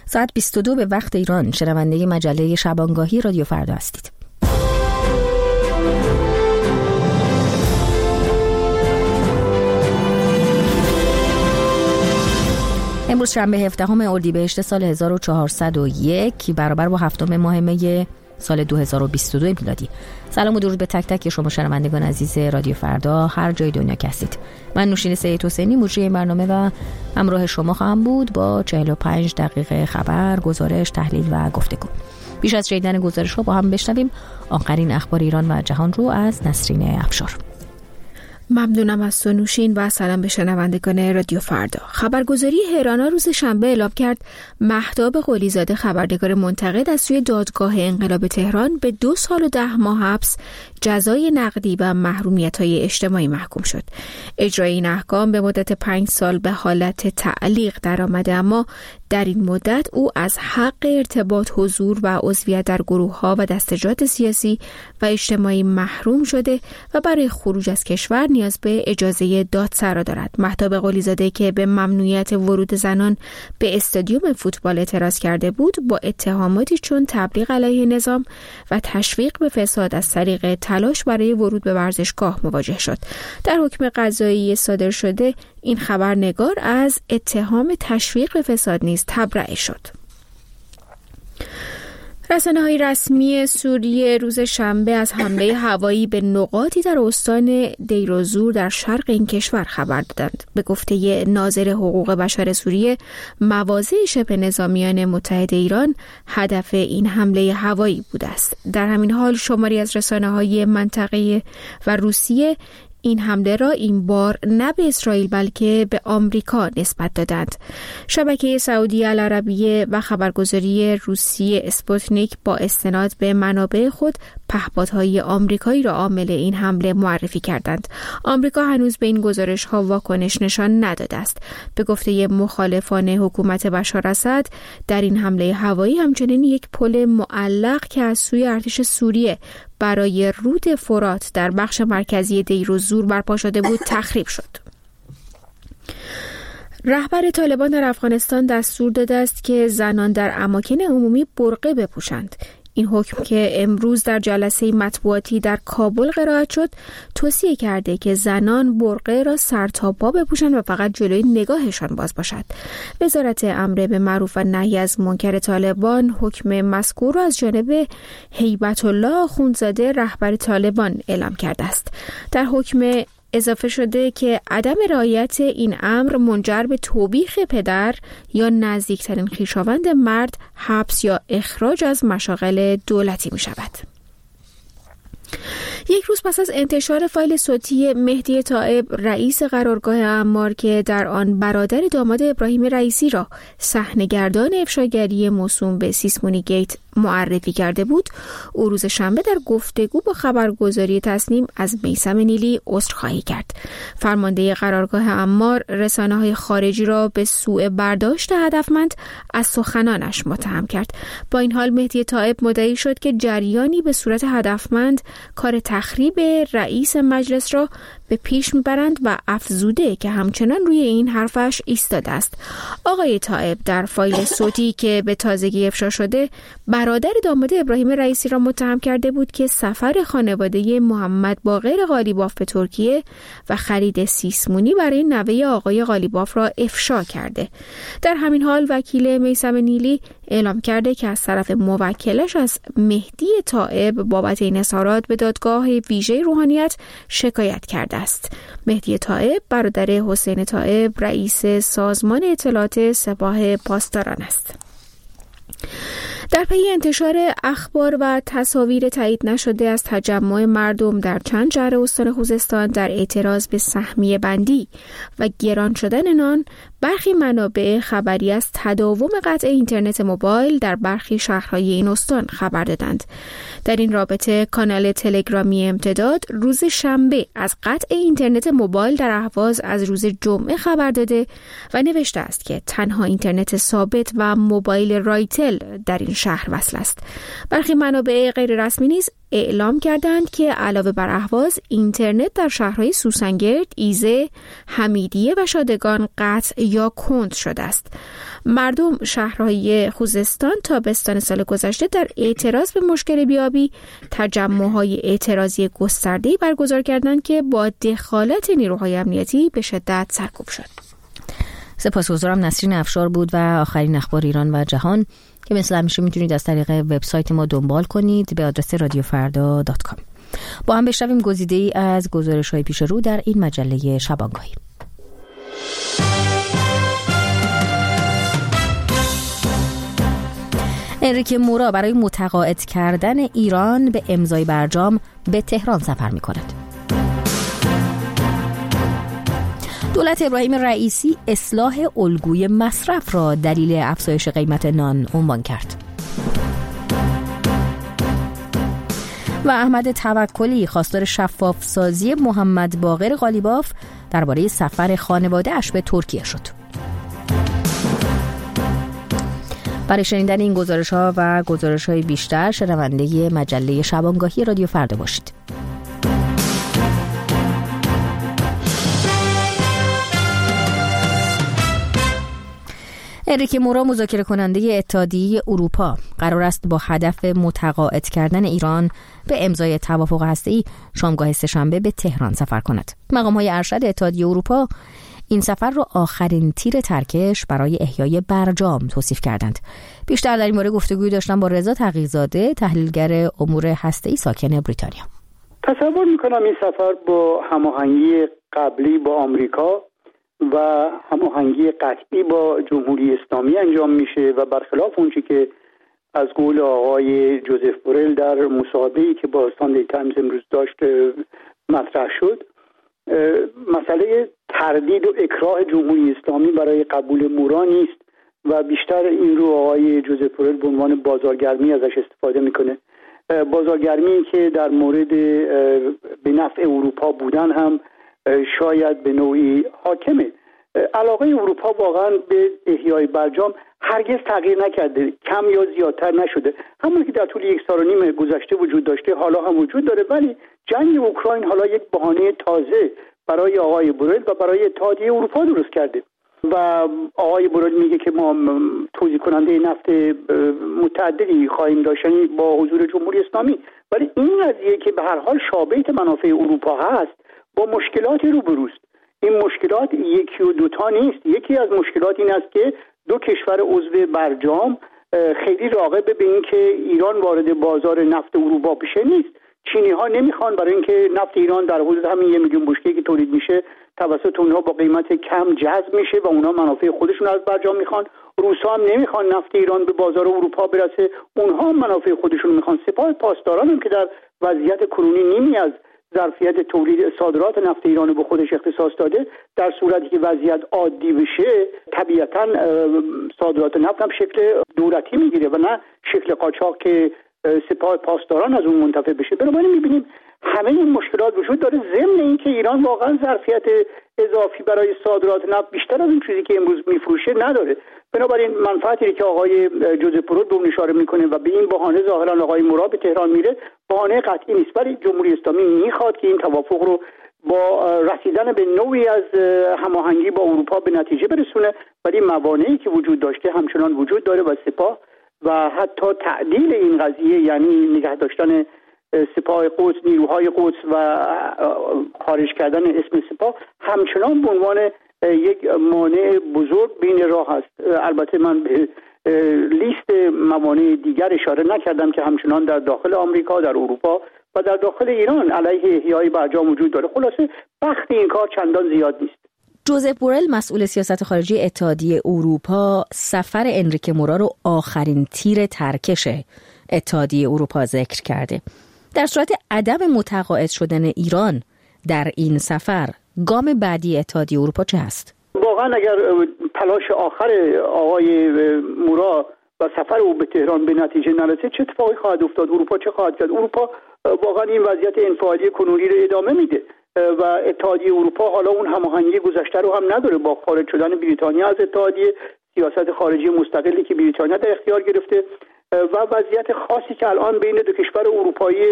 ساعت 22 به وقت ایران شنونده مجله شبانگاهی رادیو فردا هستید. امروز شنبه 17 اردیبهشت سال 1401 برابر با 7 ماه می سال 2022 میلادی. سلام و درود به تک تک شما شنوندگان عزیز رادیو فردا هر جای دنیا که هستید. من نوشین سید حسینی مجری این برنامه و همراه شما خواهم بود با 45 دقیقه خبر، گزارش، تحلیل و گفتگو. بیش از شنیدن گزارش ها با هم بشنویم آخرین اخبار ایران و جهان رو از نسرین افشار. ممنونم از تو نوشین و سلام به شنوندگان رادیو فردا. خبرگزاری هرانا روز شنبه اعلام کرد مهتاب قلیزاده خبرنگار منتقد از سوی دادگاه انقلاب تهران به 2 سال و 10 ماه حبس، جزای نقدی و محرومیت‌های اجتماعی محکوم شد. اجرای این احکام به مدت 5 سال به حالت تعلیق درآمده، اما در این مدت او از حق ارتباط، حضور و عضویت در گروه‌ها و دستجات سیاسی و اجتماعی محروم شده و برای خروج از کشور نیاز به اجازه دادسرا دارد. مهتاب قلیزاده که به ممنوعیت ورود زنان به استادیوم فوتبال اعتراض کرده بود، با اتهاماتی چون تبلیغ علیه نظام و تشویق به فساد از طریق تلاش برای ورود به ورزشگاه مواجه شد. در حکم قضایی صادر شده این خبرنگار از اتهام تشویق به فساد نیز تبرئه شد. رسانه‌های رسمی سوریه روز شنبه از حمله هوایی به نقاطی در استان دیرازور در شرق این کشور خبر دادند. به گفته ناظر حقوق بشر سوریه، مواضع شبه نظامیان متحد ایران هدف این حمله هوایی بوده است. در همین حال شماری از رسانه‌های منطقه‌ای و روسیه این حمله را این بار نه به اسرائیل بلکه به آمریکا نسبت دادند. شبکه سعودی العربیه و خبرگزاری روسیه اسپوتنیک با استناد به منابع خود پهپادهای آمریکایی را عامل این حمله معرفی کردند. آمریکا هنوز به این گزارش‌ها واکنش نشان نداده است. به گفته مخالفان حکومت بشار اسد، در این حمله هوایی همچنین یک پل معلق که از سوی ارتش سوریه برای رود فرات در بخش مرکزی دیرازور برپا شده بود تخریب شد. رهبر طالبان در افغانستان دستور داده است که زنان در اماکن عمومی برقع بپوشند. این حکم که امروز در جلسه مطبوعاتی در کابل قرائت شد، توصیه کرده که زنان برقع را سر تا پا بپوشند و فقط جلوی نگاهشان باز باشد. وزارت امر به معروف و نهی از منکر طالبان حکم مذکور را از جانب هیبت الله آخوندزاده رهبر طالبان اعلام کرده است. در حکم اضافه شده که عدم رعایت این امر منجر به توبیخ پدر یا نزدیکترین خویشاوند مرد، حبس یا اخراج از مشاغل دولتی می شود. یک روز پس از انتشار فایل صوتی مهدی طائب رئیس قرارگاه اعمار که در آن برادر داماد ابراهیم رئیسی را صحنه‌گردان افشاگری موسوم به سیسمونی گیت معرفی کرده بود، او روز شنبه در گفتگو با خبرگزاری تصنیم از میثم نیلی عذرخواهی کرد. فرمانده قرارگاه اعمار رسانه‌های خارجی را به سوء برداشت هدفمند از سخنانش متهم کرد. با این حال مهدی طائب مدعی شد که جریانی به صورت هدفمند کار تخریب رئیس مجلس را به پیش میبرند و افزوده که همچنان روی این حرفش ایستاده است. آقای طائب در فایل صوتی که به تازگی افشا شده برادر داماد ابراهیم رئیسی را متهم کرده بود که سفر خانواده محمد باقر قالیباف به ترکیه و خرید سیسمونی برای نوه آقای قالیباف را افشا کرده. در همین حال وکیل میثم نیلی اعلام کرده که از طرف موکلش از مهدی طائب بابت این اظهارات به دادگاه ویژه روحانیت شکایت کرده است. مهدی طائب برادر حسین طائب رئیس سازمان اطلاعات سپاه پاسداران است. در پی انتشار اخبار و تصاویر تایید نشده از تجمع مردم در چند شهر استان خوزستان در اعتراض به سهمیه بندی و گران شدن نان، برخی منابع خبری از تداوم قطع اینترنت موبایل در برخی شهرهای این استان خبر دادند. در این رابطه کانال تلگرامی امتداد روز شنبه از قطع اینترنت موبایل در اهواز از روز جمعه خبر داده و نوشته است که تنها اینترنت ثابت و موبایل رایتل در این شهر وصل است. برخی منابع غیر رسمی نیز اعلام کردند که علاوه بر اهواز، اینترنت در شهرهای سوسنگرد، ایزه، حمیدیه و شادگان قطع یا کند شده است. مردم شهرهای خوزستان تابستان سال گذشته در اعتراض به مشکل بیابی تجمع‌های اعتراضی گسترده‌ای برگزار کردند که با دخالت نیروهای امنیتی به شدت سرکوب شد. سپاسگزارم. نسرین افشار بود و آخرین اخبار ایران و جهان که مثل همیشه میتونید از طریق وبسایت ما دنبال کنید به آدرس radiofarda.com. با هم بشنویم گزیده‌ای از گزارش‌های پیش رو در این مجله شبانگاهی. انریکه مورا برای متقاعد کردن ایران به امضای برجام به تهران سفر می‌کند. دولت ابراهیم رئیسی اصلاح الگوی مصرف را دلیل افزایش قیمت نان عنوان کرد. و احمد توکلی خواستار شفاف سازی محمد باقر قالیباف درباره سفر خانواده اش به ترکیه شد. برای شنیدن این گزارش‌ها و گزارش‌های بیشتر شنونده مجله شبانگاهی رادیو فردا باشید. انریکه مورا مذاکره کننده اتحادیه اروپا قرار است با هدف متقاعد کردن ایران به امضای توافق هسته‌ای شامگاه سه‌شنبه به تهران سفر کند. مقام‌های ارشد اتحادیه اروپا این سفر را آخرین تیر ترکش برای احیای برجام توصیف کردند. بیشتر در این مورد گفتگوی داشتم با رضا تقی‌زاده، تحلیلگر امور هسته‌ای ساکن بریتانیا. تصور می‌کنم این سفر با هماهنگی قبلی با آمریکا و هماهنگی قطعی با جمهوری اسلامی انجام میشه و برخلاف اونچه که از قول آقای جوزف بورل در مصاحبه‌ای که با ساندی تایمز امروز داشت مطرح شد، مسئله تردید و اکراه جمهوری اسلامی برای قبول مورا نیست و بیشتر این رو آقای جوزف بورل به عنوان بازارگرمی ازش استفاده میکنه. بازارگرمی که در مورد به نفع اروپا بودن هم شاید به نوعی حاکمه. علاقه اروپا واقعا به احیای برجام هرگز تغییر نکرده، کم یا زیادتر نشده. همون که در طول 1.5 سال گذشته وجود داشته حالا هم وجود داره، ولی جنگ اوکراین حالا یک بهانه تازه برای آقای بورل و برای اتحادیه اروپا درست کرده و آقای بورل میگه که ما توزیع کننده نفت متعددی خواهیم داشت با حضور جمهوری اسلامی، ولی این قضیه که به هر حال شابه منافع اروپا هست با مشکلاتی روبروست. این مشکلات یکی و دوتا نیست. یکی از مشکلات این است که دو کشور عضو برجام خیلی راغب به این که ایران وارد بازار نفت اروپا بشه نیست. چینی ها نمیخوان، برای اینکه نفت ایران در حدود همین 1 میلیون بشکه‌ای که تولید میشه توسط اونها با قیمت کم جذب میشه و اونها منافع خودشون از برجام میخوان. روسا هم نمیخوان نفت ایران به بازار اروپا برسه، اونها هم منافع خودشون میخوان. سپاه پاسداران هم که در وضعیت کنونی نیمی از ظرفیت تولید صادرات نفت ایران به خودش اختصاص داده، در صورتی که وضعیت عادی بشه طبیعتاً صادرات نفت هم شکل دولتی میگیره و نه شکل قاچاق که سپاه پاسداران از اون منتفع بشه. بنابراین میبینیم همه این مشکلات وجود داره، ضمن اینکه ایران واقعا ظرفیت اضافی برای صادرات نفت بیشتر از اون چیزی که امروز میفروشه نداره. بنابراین منفعتی که آقای جوزف بورل به اون اشاره میکنه و به این بهانه ظاهرا آقای مورا به تهران میره بهانه قطعی نیست، ولی جمهوری اسلامی میخواد که این توافق رو با رسیدن به نوعی از هماهنگی با اروپا به نتیجه برسونه، ولی موانعی که وجود داشته همچنان وجود داره و سپاه و حتی تعدیل این قضیه، یعنی نگه داشتن سپاه قدس، نیروهای قدس و خارج کردن اسم سپاه همچنان به عنوان یک مانع بزرگ بین راه است. البته من به لیست موانع دیگر اشاره نکردم که همچنان در داخل آمریکا، در اروپا و در داخل ایران علیه احیای برجام وجود داره. خلاصه بخت این کار چندان زیاد نیست. جوزف بورل مسئول سیاست خارجی اتحادیه اروپا سفر انریکه مورا رو آخرین تیر ترکش اتحادیه اروپا ذکر کرده. در صورت عدم متقاعد شدن ایران در این سفر، گام بعدی اتحادیه اروپا چه است؟ واقعا اگر تلاش آخر آقای مورا و سفر او به تهران به نتیجه نرسه چه اتفاقی خواهد افتاد؟ اروپا چه خواهد کرد؟ اروپا واقعا این وضعیت انفعالی کنونی رو ادامه میده و اتحادیه اروپا حالا اون هماهنگی گذشته رو هم نداره با خارج شدن بریتانیا از اتحادیه، سیاست خارجی مستقلی که بریتانیا در اختیار گرفته و وضعیت خاصی که الان بین دو کشور اروپایی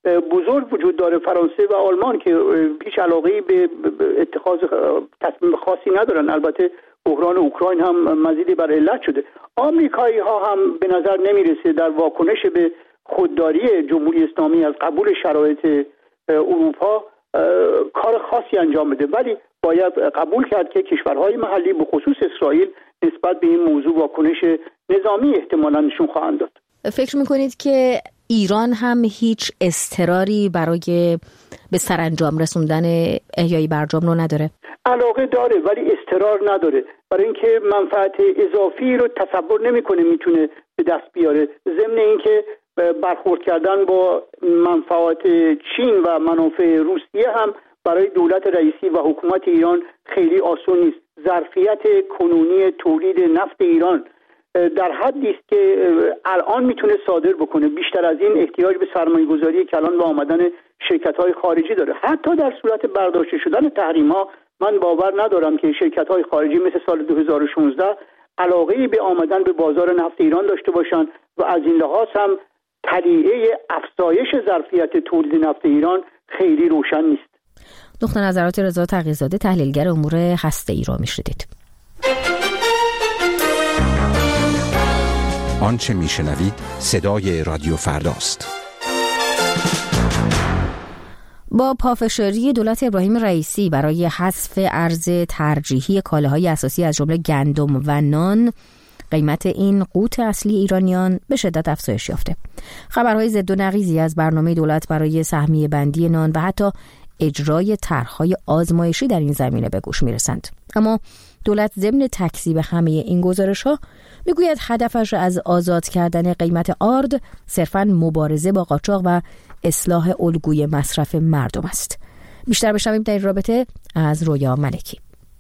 بزرگ وجود داره، فرانسه و آلمان، که هیچ علاقه‌ای به اتخاذ تصمیم خاصی ندارن. البته بحران اوکراین هم مزیدی بر علت شده. آمریکایی ها هم به نظر نمیرسه در واکنش به خودداری جمهوری اسلامی از قبول شرایط اروپا کار خاصی انجام بده، ولی باید قبول کرد که کشورهای محلی به خصوص اسرائیل نسبت به این موضوع واکنش نظامی احتمالاً نشون خواهند داد. فکر میکنید که ایران هم هیچ اضطراری برای به سرانجام رسوندن احیای برجام رو نداره؟ علاقه داره ولی اضطرار نداره، برای اینکه منفعت اضافی رو تصور نمیکنه میتونه به دست بیاره. ضمن اینکه برخورد کردن با منفعت چین و منافع روسیه هم برای دولت رئیسی و حکومت ایران خیلی آسون نیست. ظرفیت کنونی تولید نفت ایران در حدی است که الان میتونه صادر بکنه. بیشتر از این احتیاج به سرمایه‌گذاری کلان و آمدن شرکت‌های خارجی داره. حتی در صورت برداشته شدن تحریم‌ها من باور ندارم که شرکت‌های خارجی مثل سال 2016 علاقه‌ای به آمدن به بازار نفت ایران داشته باشند و از این لحاظ هم طلیعه افزایش ظرفیت تولید نفت ایران خیلی روشن نیست. نقطه نظرات رضا تقی‌زاده، تحلیلگر امور هسته‌ای را میشنوید. آنچه میشنوید صدای رادیو فرداست. با پافشاری دولت ابراهیم رئیسی برای حذف ارز ترجیحی کالاهای اساسی از جمله گندم و نان، قیمت این قوت اصلی ایرانیان به شدت افزایش یافته. خبرهای ضد و نقیضی از برنامه دولت برای سهمیه بندی نان و حتی اجرای طرح‌های آزمایشی در این زمینه به گوش میرسند. اما دولت ضمن تکذیب همه این گزارش‌ها میگوید هدفش از آزاد کردن قیمت آرد صرفاً مبارزه با قاچاق و اصلاح الگوی مصرف مردم است. بیشتر بشنویم در این رابطه از رویا ملکی.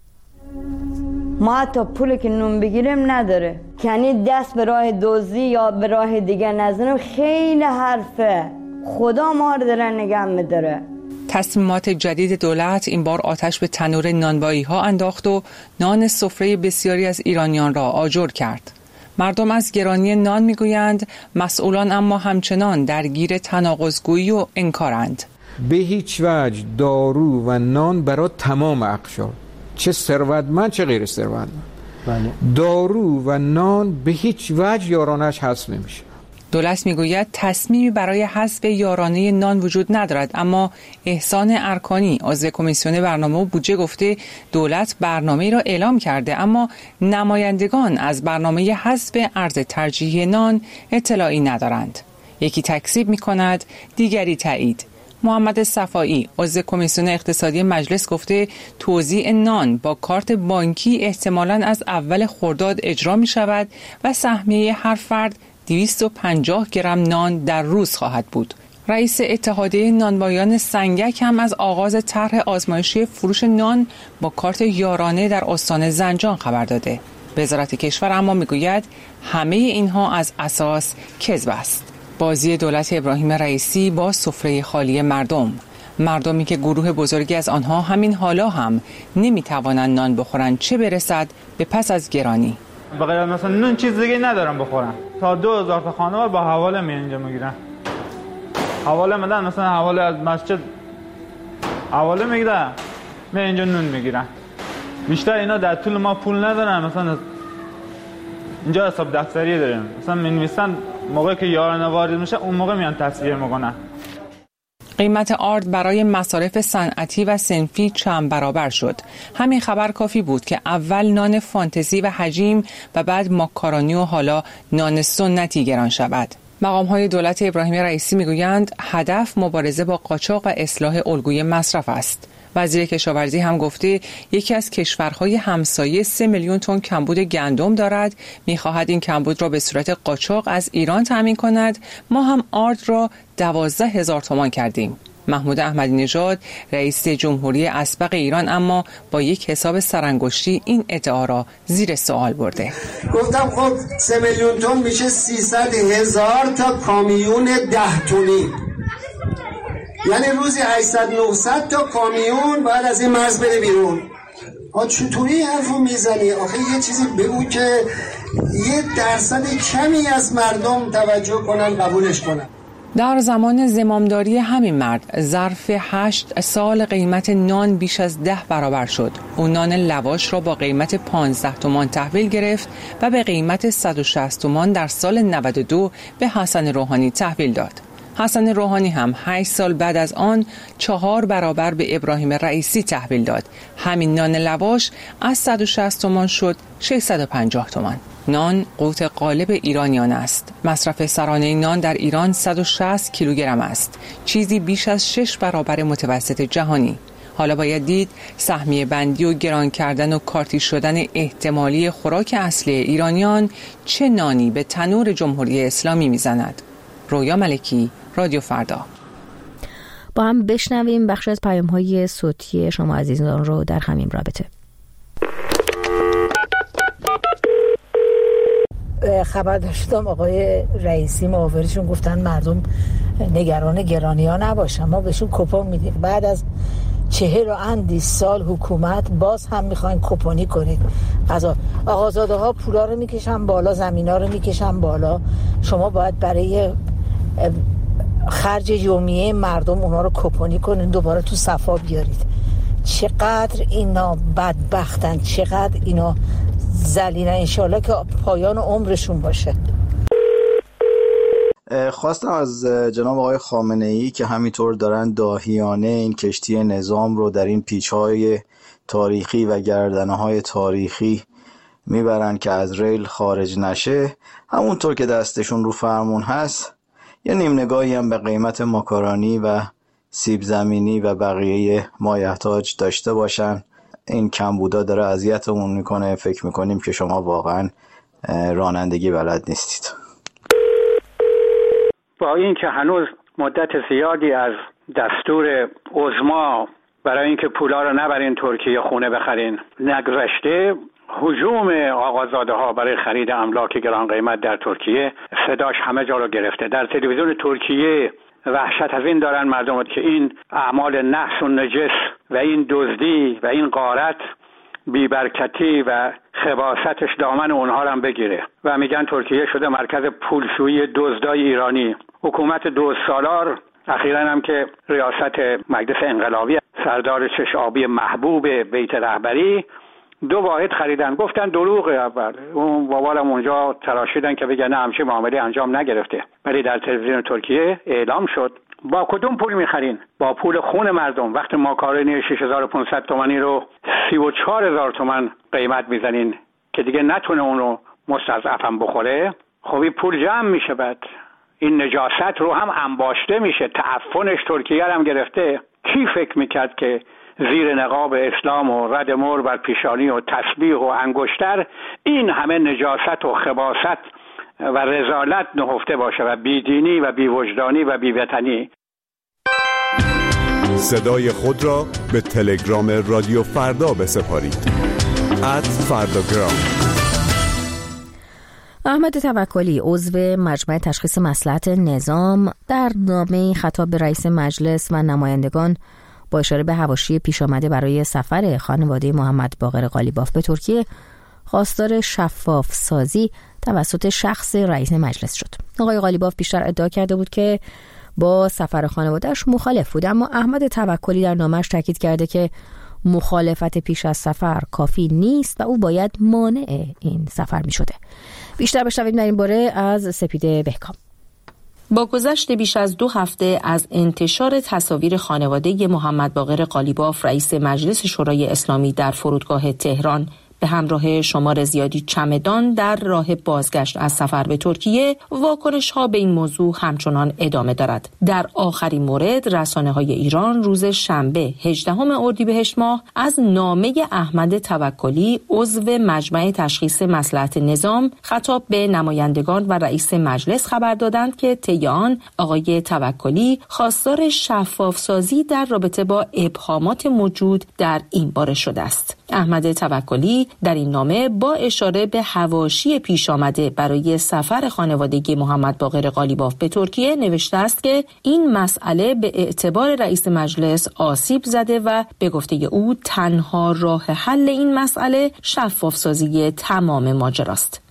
ما حتی پولی که نون بگیریم نداره، یعنی دست به راه دزدی یا به راه دیگر نزنیم. خیلی حرفه، خدا ما رو داره نگه می‌داره. تصمیمات جدید دولت این بار آتش به تنور نانوایی ها انداخت و نان سفره بسیاری از ایرانیان را آجر کرد. مردم از گرانی نان میگویند، مسئولان اما همچنان درگیر تناقض‌گویی و انکارند. به هیچ وجه دارو و نان برای تمام اقشار، چه ثروتمند چه غیر ثروتمند، دارو و نان به هیچ وجه یارانش حذف نمیشه. دولت میگوید تصمیمی برای حذف یارانه نان وجود ندارد، اما احسان ارکانی عضو کمیسیون برنامه و بودجه گفته دولت برنامه‌ای را اعلام کرده، اما نمایندگان از برنامه حذف ارز ترجیحی نان اطلاعی ندارند. یکی تکذیب می‌کند، دیگری تایید. محمد صفایی عضو کمیسیون اقتصادی مجلس گفته توزیع نان با کارت بانکی احتمالاً از اول خرداد اجرا می‌شود و سهمیه هر فرد 250 گرم نان در روز خواهد بود. رئیس اتحادیه نانوایان سنگک هم از آغاز طرح آزمایشی فروش نان با کارت یارانه در استان زنجان خبر داده. وزارت کشور اما میگوید همه اینها از اساس کذب است. بازی دولت ابراهیم رئیسی با سفره خالی مردمی که گروه بزرگی از آنها همین حالا هم نمیتوانند نان بخورند، چه برسد به پس از گرانی. بغیر مثلا نون چیز دیگه ندارم بخورم. تا 2000 تا خانوار با حواله می اینجا میگیرن. حواله میدن، مثلا حواله از مسجد حواله میگیرن، می اینجا نون میگیرن. بیشتر اینا در طول ما پول ندارن، مثلا اینجا حساب دفتری داریم، مثلا می‌نویسن موقعی که یارانه وارد میشه اون موقع میان تصویر میکنن. قیمت آرد برای مصارف صنعتی و صنفی چند برابر شد. همین خبر کافی بود که اول نان فانتزی و حجیم و بعد ماکارونی و حالا نان سنتی گران شود. مقام‌های دولت ابراهیم رئیسی میگویند هدف مبارزه با قاچاق و اصلاح الگوی مصرف است. وزیر کشاورزی هم گفته یکی از کشورهای همسایه 3 میلیون تن کمبود گندم دارد، می‌خواهد این کمبود را به صورت قاچاق از ایران تامین کند. ما هم آرد را 12,000 تومان کردیم. محمود احمدی نژاد رئیس جمهوری اسبق ایران اما با یک حساب سرانگشتی این ادعا را زیر سوال برده. گفتم خب 3 میلیون تن میشه 300,000 تا کامیون 10 تنی، یعنی روزی 800-900 تا کامیون باید از این مرز بره بیرون. چطوری حرفو میزنی؟ آخه یه چیزی بگو که 1% کمی از مردم توجه کنن قبولش کنن. در زمان زمامداری همین مرد ظرف 8 سال قیمت نان بیش از 10 برابر شد. او نان لواش را با قیمت 15 تومان تحویل گرفت و به قیمت 160 تومان در سال 92 به حسن روحانی تحویل داد. حسن روحانی هم 8 سال بعد از آن 4 برابر به ابراهیم رئیسی تحویل داد. همین نان لواش از 160 تومان شد 650 تومان. نان قوت غالب ایرانیان است. مصرف سرانه نان در ایران 160 کیلوگرم است، چیزی بیش از 6 برابر متوسط جهانی. حالا باید دید سهمیه بندی و گران کردن و کارتی شدن احتمالی خوراک اصلی ایرانیان چه نانی به تنور جمهوری اسلامی میزند. رویا ملکی، رادیو فردا. با هم بشنویم بخش از پیام‌های صوتی شما عزیزان رو در همین رابطه. خبر داشتم آقای رئیسی معاونشون گفتن مردم نگران گرانی‌ها نباشن، ما بهشون کوپن میدیم. بعد از 40 سال حکومت باز هم میخواین کوپنی کنید. آقازاده ها پولا رو میکشن بالا، زمینا رو میکشن بالا. شما باید برای خرج یومیه مردم اونا رو کوپنی کنین، دوباره تو صفا بیارید. چقدر اینا بدبختن، چقدر اینا ذلیلن. انشالله که پایان عمرشون باشه. خواستم از جناب آقای خامنه‌ای که همینطور دارن داهیانه این کشتی نظام رو در این پیچ‌های تاریخی و گردنه‌های تاریخی میبرن که از ریل خارج نشه، همونطور که دستشون رو فرمون هست یه نیم نگاهی هم به قیمت ماکارونی و سیب زمینی و بقیه مایحتاج داشته باشن. این کمبودا داره اذیتمون میکنه. فکر میکنیم که شما واقعا رانندگی بلد نیستید. با این که هنوز مدت زیادی از دستور عظما برای اینکه پولا رو نبرین ترکیه خونه بخرین نگذشته، هجوم آقازاده ها برای خرید املاک گران قیمت در ترکیه صداش همه جا رو گرفته. در تلویزیون ترکیه وحشت از این دارن مردم که این اعمال نحس و نجس و این دزدی و این غارت بیبرکتی و خباثتش دامن اونها رو هم بگیره و میگن ترکیه شده مرکز پولشویی دزدای ایرانی. حکومت 2 سالار اخیراً هم که ریاست مجلس انقلابی سردار چش آبی محبوب بیت رهبری 2 واحد خریدن، گفتن دروغه. اول اون بابالم اونجا تراشیدن که بگن نه همچین معامله انجام نگرفته، ولی در تلویزیون ترکیه اعلام شد. با کدوم پول میخرین؟ با پول خون مردم. وقتی ماکارونی 6500 تومانی رو 34000 تومان قیمت میزنین که دیگه نتونه اونو مستضعفم بخوره، خب این پول جمع میشه. بعد این نجاست رو هم انباشته میشه. تعفنش ترکیه هم گرفته. کی فکر میکرد که زیر نقاب اسلام و رد مور بر پیشانی و تسبیح و انگشتر این همه نجاست و خباثت و رذالت نهفته باشه و بیدینی و بیوجدانی و بیوطنی. صدای خود را به تلگرام رادیو فردا بسپارید. @فرداگرام. احمد توکلی عضو مجمع تشخیص مصلحت نظام در نامه‌ای خطاب به رئیس مجلس و نمایندگان با اشاره به حواشی پیش آمده برای سفر خانواده محمد باقر قالیباف به ترکیه خواستار شفاف سازی توسط شخص رئیس مجلس شد. آقای قالیباف بیشتر ادعا کرده بود که با سفر خانواده‌اش مخالف بود، اما احمد توکلی در نامه‌اش تاکید کرده که مخالفت پیش از سفر کافی نیست و او باید مانع این سفر می شده. بیشتر بشنویم در این باره از سپیده بهکام. با گذشت بیش از 2 هفته از انتشار تصاویر خانواده محمد باقر قالیباف رئیس مجلس شورای اسلامی در فرودگاه تهران به همراه شمار زیادی چمدان در راه بازگشت از سفر به ترکیه، واکنش‌ها به این موضوع همچنان ادامه دارد. در آخرین مورد رسانه‌های ایران روز شنبه 18 اردیبهشت ماه از نامه احمد توکلی عضو مجمع تشخیص مصلحت نظام خطاب به نمایندگان و رئیس مجلس خبر دادند که طی آن آقای توکلی خواستار شفاف‌سازی در رابطه با ابهامات موجود در این باره شده است. احمد توکلی در این نامه با اشاره به حواشی پیش آمده برای سفر خانوادگی محمد باقر قالیباف به ترکیه نوشته است که این مسئله به اعتبار رئیس مجلس آسیب زده و به گفته او تنها راه حل این مسئله شفاف سازی تمام ماجراست.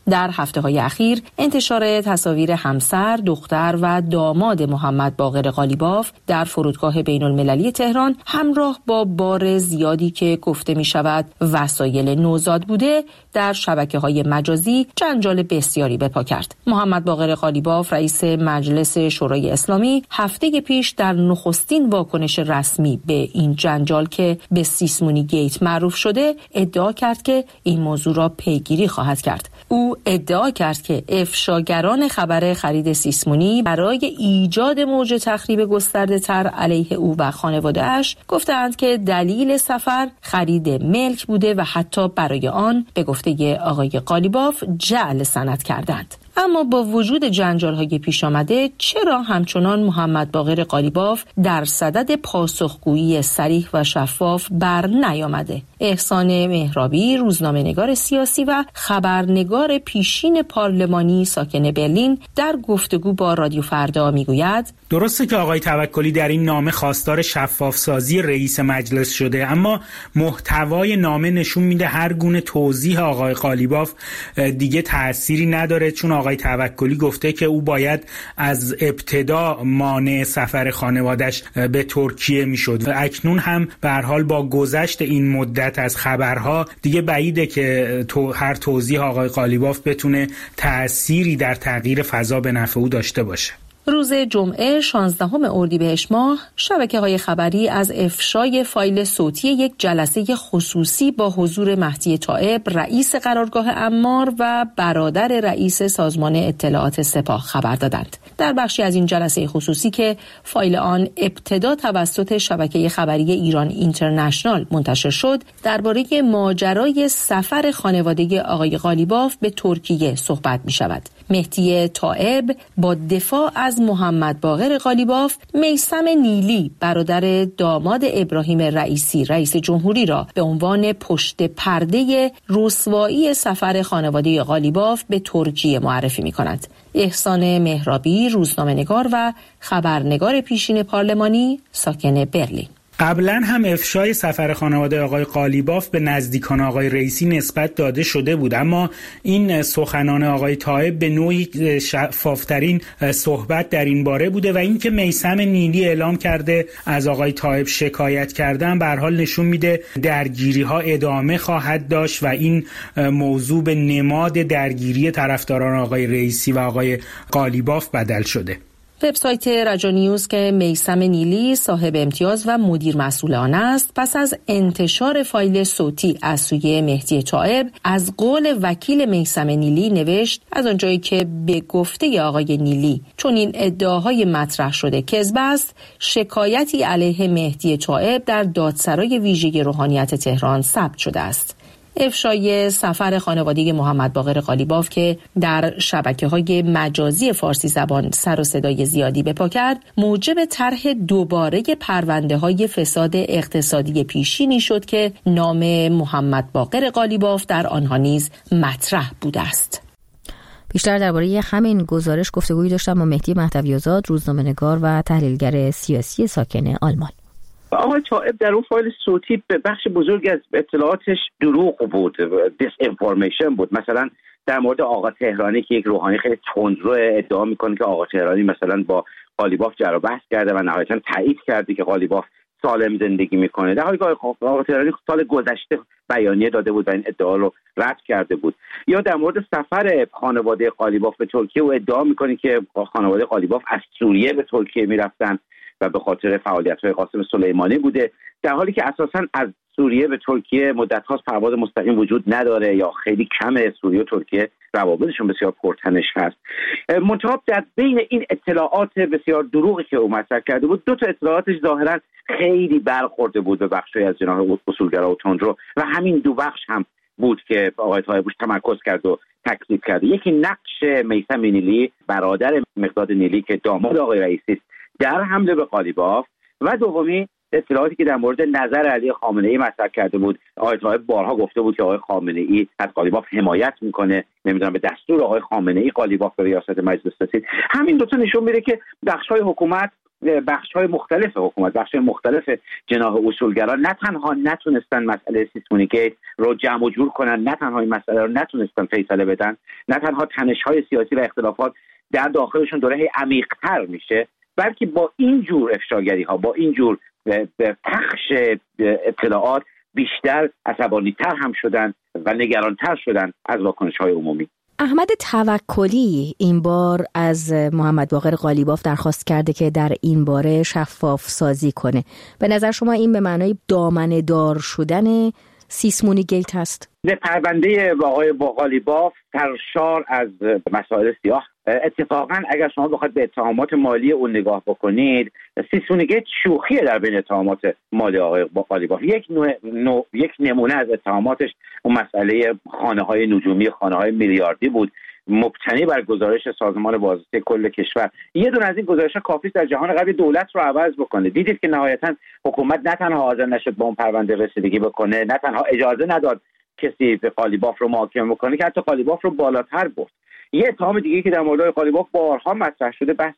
در هفته‌های اخیر انتشار تصاویر همسر، دختر و داماد محمد باقر قالیباف در فرودگاه بین‌المللی تهران همراه با بار زیادی که گفته می‌شود وسایل نوزاد بوده در شبکه‌های مجازی جنجال بسیاری به پا کرد. محمد باقر قالیباف رئیس مجلس شورای اسلامی هفته پیش در نخستین واکنش رسمی به این جنجال که به سیسمونی گیت معروف شده ادعا کرد که این موضوع را پیگیری خواهد کرد. او ادعا کرد که افشاگران خبر خرید سیسمونی برای ایجاد موج تخریب گسترده تر علیه او و خانواده‌اش گفتند که دلیل سفر خرید ملک بوده و حتی برای آن به گفته آقای قالیباف جعل سند کردند. اما با وجود جنجال‌های پیش آمده چرا همچنان محمد باقر قالیباف در صدد پاسخگویی صریح و شفاف بر نیامده؟ احسان مهرابی، روزنامه‌نگار سیاسی و خبرنگار پیشین پارلمانی ساکن برلین، در گفتگو با رادیو فردا میگوید درسته که آقای توکلی در این نامه خواستار شفافسازی رئیس مجلس شده، اما محتوای نامه نشون میده هر گونه توضیح آقای قالیباف دیگه تأثیری نداره، چون آقای توکلی گفته که او باید از ابتدا مانع سفر خانوادش به ترکیه میشد. اکنون هم به هر حال با گذشت این مدت از خبرها دیگه بعیده که هر توضیح آقای قالیباف بتونه تأثیری در تغییر فضا به نفع او داشته باشه. روز جمعه 16 اردیبهشت ماه شبکه‌های خبری از افشای فایل صوتی یک جلسه خصوصی با حضور مهدی طائب، رئیس قرارگاه عمار و برادر رئیس سازمان اطلاعات سپاه خبر دادند. در بخشی از این جلسه خصوصی که فایل آن ابتدا توسط شبکه خبری ایران اینترنشنال منتشر شد، درباره ماجرای سفر خانواده آقای قالیباف به ترکیه صحبت می شود. مهدی طائب با دفاع از محمد باقر قالیباف، میثم نیلی برادر داماد ابراهیم رئیسی رئیس جمهوری را به عنوان پشت پرده رسوایی سفر خانواده قالیباف به ترکیه معرفی می کند. احسان مهرابی، روزنامه‌نگار و خبرنگار پیشین پارلمانی ساکن برلین. قبلا هم افشای سفر خانواده آقای قالیباف به نزدیکان آقای رئیسی نسبت داده شده بود، اما این سخنان آقای طائب به نوعی شفافترین صحبت در این باره بوده و اینکه میثم نیلی اعلام کرده از آقای طائب شکایت کردن به هر حال نشون میده درگیری ها ادامه خواهد داشت و این موضوع به نماد درگیری طرفداران آقای رئیسی و آقای قالیباف بدل شده. وبسایت رجا نیوز که میثم نیلی صاحب امتیاز و مدیر مسئول آن است، پس از انتشار فایل صوتی از سوی مهدی طائب از قول وکیل میثم نیلی نوشت از آنجایی که به گفته آقای نیلی چون این ادعاهای مطرح شده کذب است، شکایتی علیه مهدی طائب در دادسرای ویژه روحانیت تهران ثبت شده است. افشای سفر خانواده محمد باقر قالیباف که در شبکه‌های مجازی فارسی زبان سر و صدای زیادی به پا کرد، موجب طرح دوباره پرونده‌های فساد اقتصادی پیشینی شد که نام محمد باقر قالیباف در آنها نیز مطرح بوده است. بیشتر درباره همین گزارش گفتگویی داشتم با مهدی مهدوی‌آزاد، روزنامه‌نگار و تحلیلگر سیاسی ساکن آلمان. آقای طائب در اون فایل صوتی به بخش بزرگی از اطلاعاتش دروغ بود، دیس انفورمیشن بود. مثلا در مورد آقا تهرانی که یک روحانی خیلی تندرو ادعا میکنه که آقا تهرانی مثلا با قالیباف جر و بحث کرده و نهایتا تایید کرده که قالیباف سالم زندگی میکنه، در حالی که آقا تهرانی سال گذشته بیانیه داده بود و این ادعا رو رد کرده بود. یا در مورد سفر خانواده قالیباف به ترکیه و ادعا میکنه که خانواده قالیباف از سوریه به ترکیه میرفتن و به خاطر فعالیت‌های قاسم سلیمانی بوده، در حالی که اساساً از سوریه به ترکیه مدت هاست پرواز مستقیم وجود نداره یا خیلی کمه. سوریه و ترکیه روابطشون بسیار پرتنش هست. منتها در بین این اطلاعات بسیار دروغی که او مطرح کرده بود، دو تا اطلاعاتش ظاهراً خیلی برخورده بود به بخشی از جناح اصولگرا و تندرو و همین دو بخش هم بود که آقای طائب تمرکز کرد و تکذیب کرد. یکی نقش میثم نیلی برادر مقداد نیلی که داماد آقای رئیسی است در حمله به قالیباف، و دومی اطلاعاتی که در مورد نظر علی خامنه‌ای مطرح کرده بود. آقای طائب بارها گفته بود که آقای خامنه‌ای از قالیباف حمایت میکنه، نمیدونم به دستور آقای خامنه‌ای قالیباف به ریاست مجلس رسید. همین دو تا نشون میده که بخش‌های حکومت بخش‌های مختلف حکومت، بخش‌های مختلف جناح اصولگرا نه تنها نتونستن مسئله سیسمونیگیت رو جمع و جور کنن، نه تنها این مسئله رو نتونستن فیصله بدن، نه تنها تنش‌های سیاسی و اختلافات در داخلشون داره عمیق‌تر میشه، بلکه با این جور افشاگری‌ها، با این جور پخش اطلاعات بیشتر عصبانی‌تر هم شدن و نگران‌تر شدن از واکنش‌های عمومی. احمد توکلی این بار از محمد باقر قالیباف درخواست کرده که در این باره شفاف سازی کنه. به نظر شما این به معنای دامنه دار شدن سیسمونیگیت هست؟ به پرونده آقای قالیباف سرشار از مسائل سیاه. اتفاقا اگر شما بخواید به اتهامات مالی اون نگاه بکنید، سیسمونیگیت شوخیه در بین اتهامات مالی آقای قالیباف. یک نمونه از اتهاماتش اون مسئله خانه‌های نجومی، خانه‌های میلیاردی بود، مبتنی بر گزارش سازمان بازرسی کل کشور. یه دونه از این گزارش‌ها کافی است در جهان غربی دولت رو عوض بکنه. دیدید که نهایتاً حکومت نه تنها حاضر نشد با اون پرونده رسیدگی بکنه، نه تنها اجازه نداد کسی به قالیباف رو محاکمه بکنه، که حتی قالیباف رو بالاتر برد. یه اتهام دیگه که در مورد قالیباف بارها مطرح شده بحث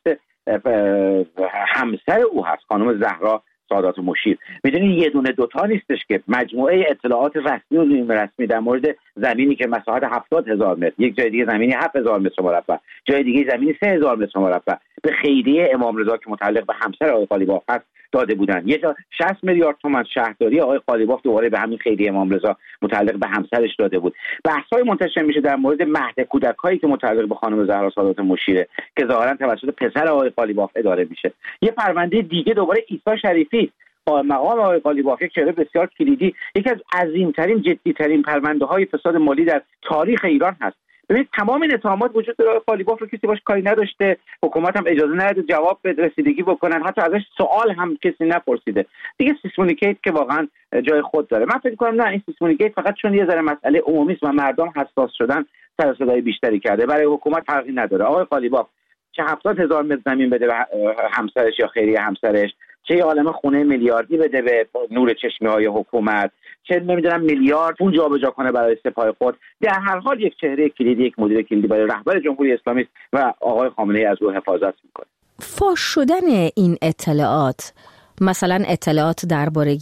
همسر او هست، خانم زهرا سادات مشیر. میدونید یه دونه دوتا نیستش که مجموعه اطلاعات رسمی و غیر رسمی در مورد زمینی که مساحت 70,000 متر، یک جای دیگه زمینی 7,000 متر مربع، جای دیگه زمینی 3,000 متر مربع به خیریه امام رضا که متعلق به همسر آقای قالیباف هست داده بودن. یه جا 60 میلیارد تومان شهرداری آقای قالیباف دوباره به همین خیریه امام رضا متعلق به همسرش داده بود. بحث‌های منتشر میشه در مورد مهد کودک‌هایی که متعلق به خانم زهرا سادات مشیره که ظاهراً توسط پسر آقای قالیباف اداره میشه. یه پرونده دیگه دوباره عیسی شریفی مقام آقای قالیباف، یک چهره بسیار کلیدی، یکی از عظیم‌ترین جدی‌ترین پرونده‌های فساد مالی در تاریخ ایران هست. ببینید تمام این اتهامات وجود داره. قالیباف رو کسی باش کاری نداشته، حکومت هم اجازه نداده جواب به رسیدگی بکنن، حتی ازش سوال هم کسی نپرسیده. دیگه سیسمونیگیت که واقعا جای خود داره. من فکر کنم نه، این سیسمونیگیت فقط چون یه ذره مسئله عمومی است و مردم حساس شدن سر صدای بیشتری کرده، برای حکومت فرقی نداره. آقای قالیباف چه 70,000 متر زمین بده به همسرش یا خیریه همسرش، چه یه عالمه خونه میلیاردی بده به نور چشمه‌های حکومت، چه نمیدونم میلیارد پول جابجا کنه برای سپاه خود، در هر حال یک چهره کلیدی، یک مدیر کلیدی برای رهبر جمهوری اسلامی است و آقای خامنه‌ای از او حفاظت میکنه. فاش شدن این اطلاعات، مثلا اطلاعات درباره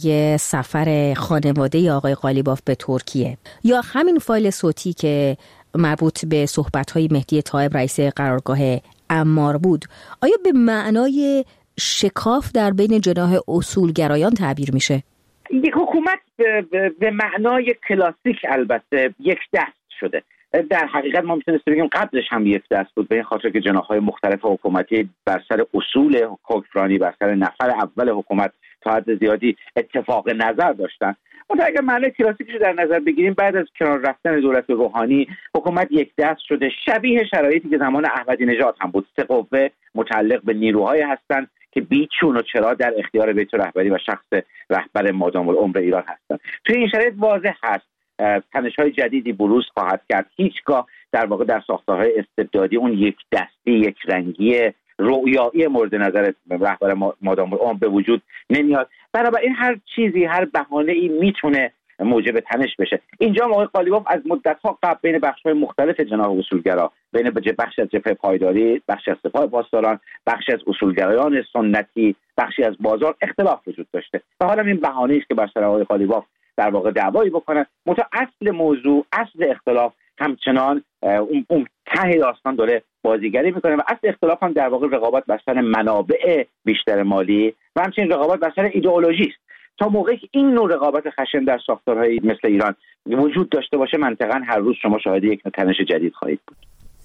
سفر خانواده آقای قالیباف به ترکیه یا همین فایل صوتی که مربوط به صحبت‌های مهدی طائب رئیس قرارگاه عمار بود، آیا به معنای شکاف در بین جناح اصولگرایان تعبیر میشه؟ یک حکومت به معنای کلاسیک البته یک دست شده. در حقیقت ما میتونستیم بگیم قبلش هم یک دست بود، به این خاطر که جناح‌های مختلف حکومتی بر سر اصول حکمرانی، بر سر نفر اول حکومت تا حد زیادی اتفاق نظر داشتن. اما اگر معنای کلاسیکش رو در نظر بگیریم، بعد از کنار رفتن دولت روحانی حکومت یک دست شده، شبیه شرایطی که زمان احمدی نژاد هم بود. 3 قوه متعلق به نیروهایی هستند که بیچون و چرا در اختیار بیت رهبری و شخص رهبر مادام العمر ایران هستند. توی این شرایط واضح هست تنش‌های جدیدی بروز خواهد کرد. هیچگاه در واقع در ساختارهای استبدادی اون یک دستی، یک رنگی رؤیایی مورد نظر رهبر مادام العمر به وجود نمیاد. بنابراین هر چیزی، هر بهانه‌ای میتونه موجب تنش بشه. اینجا آقای قالیباف از مدت‌ها قبل بین بخش‌های مختلف جناح اصولگرا، بین بخشی از جبهه پایداری، بخشی از سپاه پاسداران، بخشی از اصولگرایان سنتی، بخشی از بازار اختلاف وجود داشته و حالا این بهانه‌ای است که بر سر آقای قالیباف در واقع دعوایی بکنن. اصل موضوع، اصل اختلاف همچنان اون ته داستان داره بازیگری میکنه و اصل اختلاف هم در واقع رقابت بر سر منابع بیشتر مالی و همچنین رقابت بر سر ایدئولوژی است. تا موقعی که این نوع رقابت خشن در ساختارهای مثل ایران وجود داشته باشه، منطقاً هر روز شما شاهد یک تنش جدید خواهید بود.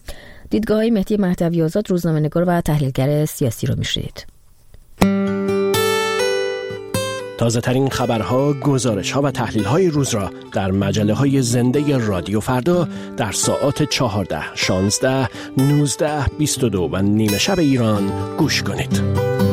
دیدگاه مهدی مهدوی آزاد، روزنامه‌نگار و تحلیلگر سیاسی رو میشنید. تازه ترین خبرها، گزارش‌ها و تحلیل‌های روز را در مجله‌های زنده رادیو فردا در ساعات 14، 16، 19، 22 و نیمه شب ایران گوش کنید.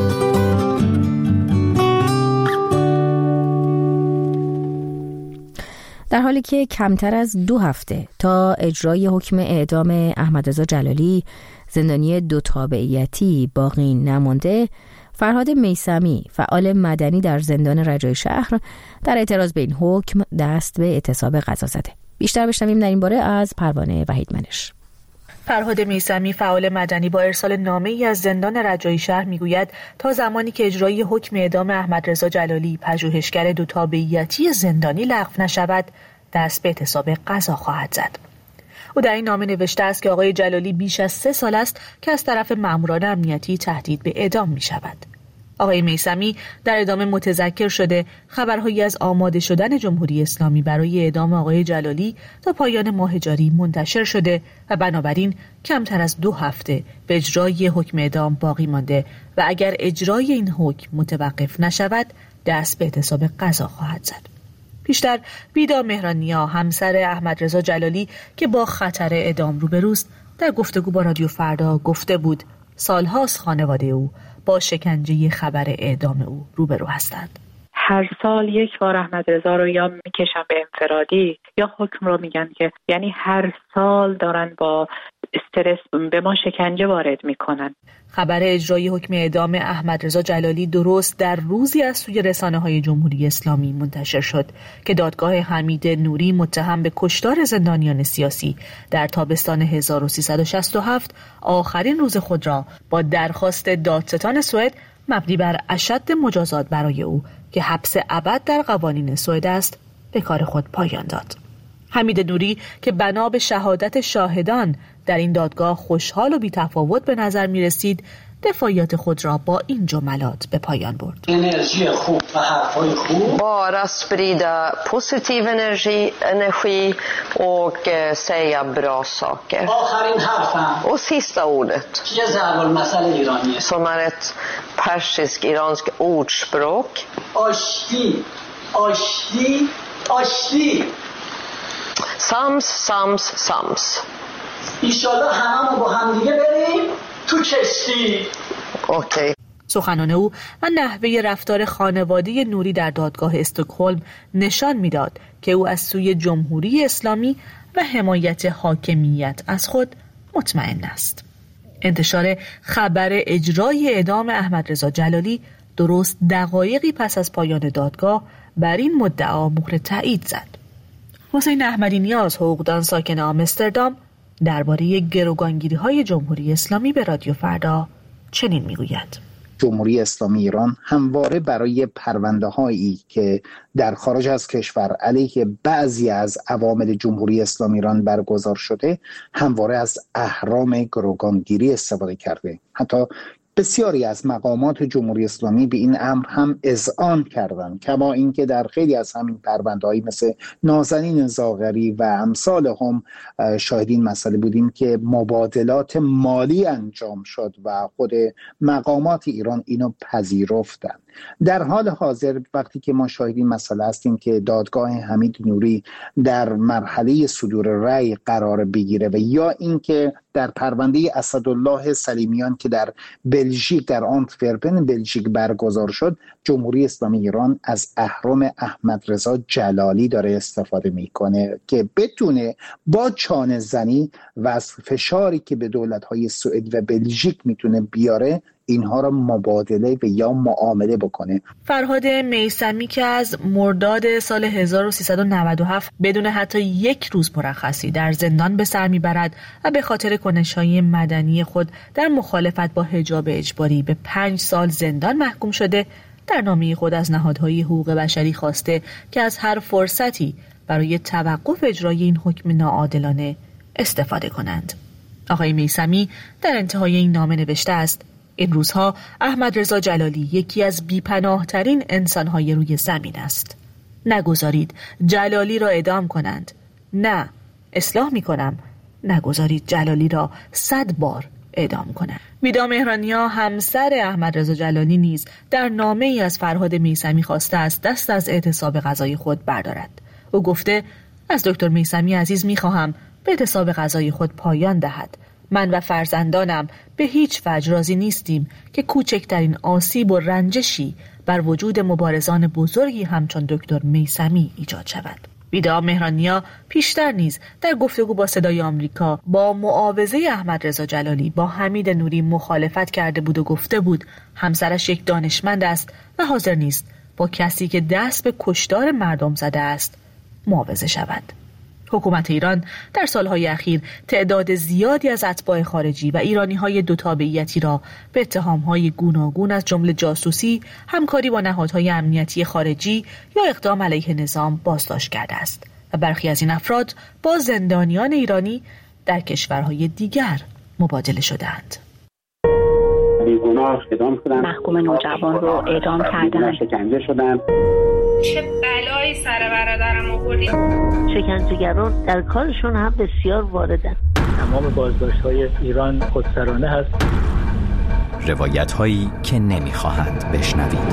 در حالی که کمتر از 2 هفته تا اجرای حکم اعدام احمدرضا جلالی، زندانی 2 تابعیتی باقی نمانده، فرهاد میثمی، فعال مدنی در زندان رجای شهر، در اعتراض به این حکم دست به اعتصاب قضا زده. بیشتر بشنویم در این باره از پروانه وحیدمنش. فرهاد میثمی فعال مدنی با ارسال نامه‌ای از زندان رجایی شهر میگوید تا زمانی که اجرای حکم اعدام احمد رضا جلالی پژوهشگر دو تابعیتی زندانی لغو نشود دست به اعتصاب قضا خواهد زد. او در این نامه نوشته است که آقای جلالی بیش از 3 سال است که از طرف ماموران امنیتی تهدید به اعدام می شود. آقای میثمی در ادامه متذکر شده خبرهایی از آماده شدن جمهوری اسلامی برای اعدام آقای جلالی تا پایان ماه جاری منتشر شده و بنابراین کمتر از 2 هفته به اجرای حکم اعدام باقی مانده و اگر اجرای این حکم متوقف نشود دست به اعتصاب قضا خواهد زد. پیشتر ویدا مهرانیا همسر احمد رضا جلالی که با خطر اعدام روبروست در گفتگو با رادیو فردا گفته بود سالهاست خانواده او با شکنجه خبر اعدام او روبرو هستند. هر سال یک بار احمد رضا رو یا میکشن به انفرادی یا حکم رو میگن که یعنی هر سال دارن با استرس به ما شکنجه وارد میکنن. خبر اجرای حکم اعدام احمد رضا جلالی درست در روزی از سوی رسانه‌های جمهوری اسلامی منتشر شد که دادگاه حمید نوری متهم به کشتار زندانیان سیاسی در تابستان 1367 آخرین روز خود را با درخواست دادستان سوئد مبنی بر اشد مجازات برای او که حبس ابد در قوانین سوئد است به کار خود پایان داد. حمید نوری که بنا به شهادت شاهدان در این دادگاه خوشحال و بی‌تفاوت به نظر می رسید دفاعیات خود را با این جملات به پایان برد. انرژی خوب و حرفای خوب bara sprida positiv energi och säga bra saker. آخرین حرفم och sista ordet یه ضرب المثل ایرانیه som är ett persiskt iranskt ordspråk. آشتی آشتی آشتی sams. ایشالا همه با هم دیگه بریم تو کشتی. اوکی. سخنان او و نحوه رفتار خانواده نوری در دادگاه استکهلم نشان میداد که او از سوی جمهوری اسلامی و حمایت حاکمیت از خود مطمئن است. انتشار خبر اجرای اعدام احمد رضا جلالی درست دقایقی پس از پایان دادگاه بر این مدعا مهر تایید زد. حسین احمدی نیاز، حقوقدان ساکن آمستردام، درباره گروگانگیری‌های جمهوری اسلامی به رادیو فردا چنین میگوید: جمهوری اسلامی ایران همواره برای پرونده‌هایی که در خارج از کشور علیه بعضی از عوامل جمهوری اسلامی ایران برگزار شده همواره از اهرام گروگانگیری استفاده کرده. حتی بسیاری از مقامات جمهوری اسلامی به این امر هم اذعان کردند، کما اینکه در خیلی از همین پرونده‌هایی مثل نازنین زاغری و امثال هم شاهد این مسئله بودیم که مبادلات مالی انجام شد و خود مقامات ایران اینو پذیرفتند. در حال حاضر وقتی که ما شاهد این مسئله هستیم که دادگاه حمید نوری در مرحله صدور رأی قرار بگیره و یا اینکه در پرونده اسدالله سلیمیان که در بلژیک در آنتورپن بلژیک برگزار شد، جمهوری اسلامی ایران از اهرم احمد رضا جلالی داره استفاده میکنه که بتونه با چانه زنی و از فشاری که به دولت‌های سوئد و بلژیک میتونه بیاره اینها را مبادله و یا معامله بکنه. فرهاد میثمی که از مرداد سال 1397 بدون حتی یک روز مرخصی در زندان به سر میبرد و به خاطر کنش‌های مدنی خود در مخالفت با حجاب اجباری به 5 سال زندان محکوم شده، در نامه خود از نهادهای حقوق بشری خواسته که از هر فرصتی برای توقف اجرای این حکم ناعادلانه استفاده کنند. آقای میثمی در انتهای این نامه نوشته است: این روزها احمد رضا جلالی یکی از بی‌پناه‌ترین انسان‌های روی زمین است. نگذارید جلالی را اعدام کنند. نه، اصلاح می‌کنم. نگذارید جلالی را 100 بار اعدام کنند. ویدا مهرانیا همسر احمد رضا جلالی نیز در نامه‌ای از فرهاد میثمی خواسته است دست از اعتصاب قضایی خود بردارد. او گفته: از دکتر میثمی عزیز می‌خواهم به اعتصاب قضایی خود پایان دهد. من و فرزندانم به هیچ وجه راضی نیستیم که کوچکترین آسیب و رنجشی بر وجود مبارزان بزرگی همچون دکتر میثمی ایجاد شود. ویدا مهرانیا پیشتر نیز در گفتگو با صدای آمریکا با معاوضه احمد رضا جلالی با حمید نوری مخالفت کرده بود و گفته بود همسرش یک دانشمند است و حاضر نیست با کسی که دست به کشتار مردم زده است معاوضه شود. حکومت ایران در سالهای اخیر تعداد زیادی از اتباع خارجی و ایرانی‌های دو تابعیتی را به اتهام‌های گوناگون از جمله جاسوسی، همکاری با نهادهای امنیتی خارجی یا اقدام علیه نظام بازداشت کرده است و برخی از این افراد با زندانیان ایرانی در کشورهای دیگر مبادله شدند. بیگناه اعدام شدن، محکوم نوجوان رو اعدام کردن، شکنجه شدن. چه بلایی سر برادرم آوردی؟ شکنجهگران در کارشون هم بسیار واردن. تمام بازداشت‌های ایران خودسرانه هست. روایت‌هایی که نمی‌خواهند بشنوید. من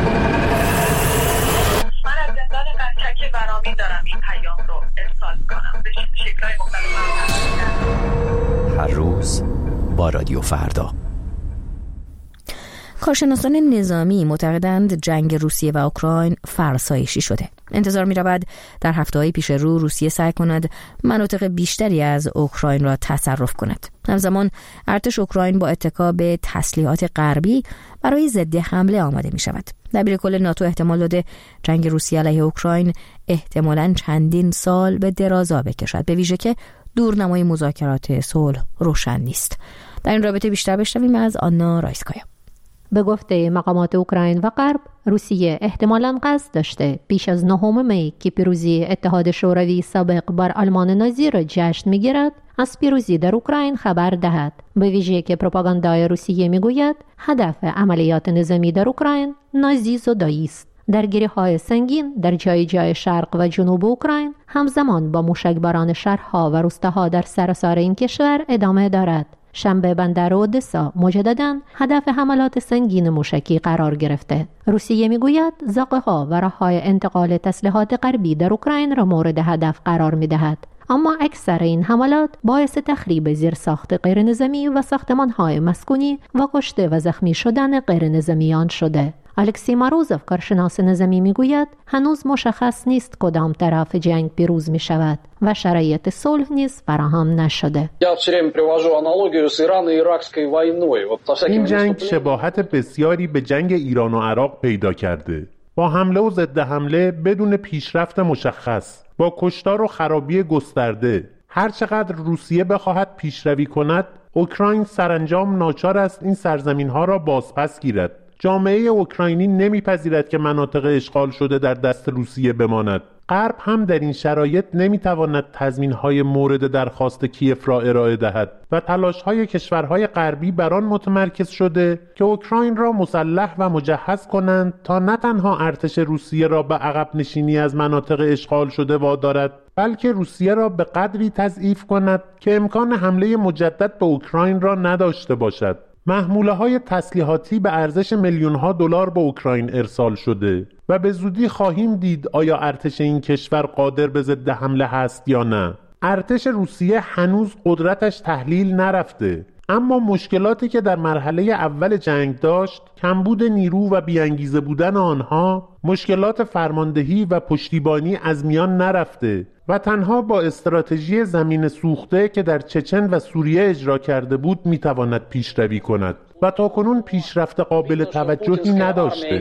از زندان قزلک برامین دارم این پیام رو ارسال می‌کنم به شکل‌های مختلف. هر روز با رادیو فردا. کارشناسان نظامی معتقدند جنگ روسیه و اوکراین فرسایشی شده. انتظار می‌رود در هفته‌های پیش رو روسیه سعی کند مناطق بیشتری از اوکراین را تصرف کند. همزمان ارتش اوکراین با اتکا به تسلیحات غربی برای ضد حمله آماده می‌شود. دبیرکل ناتو احتمال داده جنگ روسیه علیه اوکراین احتمالاً چندین سال به درازا بکشد، به ویژه که دورنمای مذاکرات صلح روشن نیست. در این رابطه بیشتر بشنویم از آنا رایسکایا. به گفته مقامات اوکراین و غرب، روسیه احتمالاً قصد داشته پیش از 9 می که پیروزی اتحاد شوروی سابق بر آلمان نازی را جشن می‌گیرد، از پیروزی در اوکراین خبر دهد. به ویژه که پروپاگاندای روسیه می‌گوید هدف عملیات نظامی در اوکراین نازی زدایی است. درگیری‌های سنگین در جای شرق و جنوب اوکراین همزمان با موشکباران شهرها و روستاها در سراسر این کشور ادامه دارد. شنبه بندر اودسا مجدداً هدف حملات سنگین موشکی قرار گرفته. روسیه میگوید زاغه‌ها و راه‌های انتقال تسلیحات غربی در اوکراین را مورد هدف قرار می‌دهد. اما اکثر این حملات باعث تخریب زیرساخت غیرنظامی و ساختمان‌های مسکونی و کشته و زخمی شدن غیرنظامیان شده. الکسی ماروزوف کارشناس نظامی میگوید هنوز مشخص نیست کدام طرف جنگ پیروز می شود و شرایط صلح نیز فراهم نشده. این جنگ شباهت بسیاری به جنگ ایران و عراق پیدا کرده، با حمله و ضد حمله بدون پیشرفت مشخص، با کشتار و خرابی گسترده. هر چقدر روسیه بخواهد پیشروی کند، اوکراین سرانجام ناچار است این سرزمین‌ها را بازپس گیرد. جامعه اوکراینی نمیپذیرد که مناطق اشغال شده در دست روسیه بماند. غرب هم در این شرایط نمیتواند تضمین‌های مورد درخواست کیف را ارائه دهد و تلاش‌های کشورهای غربی بر آن متمرکز شده که اوکراین را مسلح و مجهز کنند تا نه تنها ارتش روسیه را به عقب نشینی از مناطق اشغال شده وادارد، بلکه روسیه را به قدری تضعیف کند که امکان حمله مجدد به اوکراین را نداشته باشد. محموله‌های تسلیحاتی به ارزش میلیون‌ها دلار به اوکراین ارسال شده و به زودی خواهیم دید آیا ارتش این کشور قادر به ضد حمله هست یا نه. ارتش روسیه هنوز قدرتش تحلیل نرفته، اما مشکلاتی که در مرحله اول جنگ داشت، کمبود نیرو و بی‌انگیزه بودن آنها، مشکلات فرماندهی و پشتیبانی از میان نرفته و تنها با استراتژی زمین سوخته که در چچن و سوریه اجرا کرده بود میتواند پیشروی کند و تاکنون پیشرفت قابل توجهی نداشته.